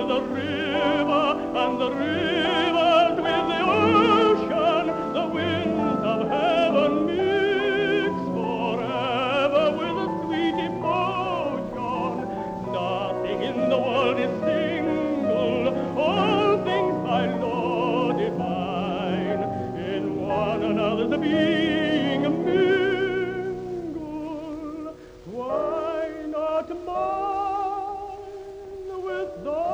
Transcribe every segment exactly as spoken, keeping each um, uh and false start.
the river, and the rivers with the ocean, the winds of heaven mix forever with a sweet emotion. Nothing in the world is single, all things by law divine, in one another's being mingle. Why not mine with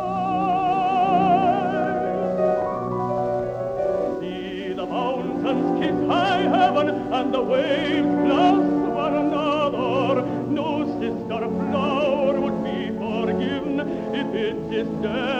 thine? See the mountains kiss high heaven, and the waves bless one another. No sister flower would be forgiven if it is dead.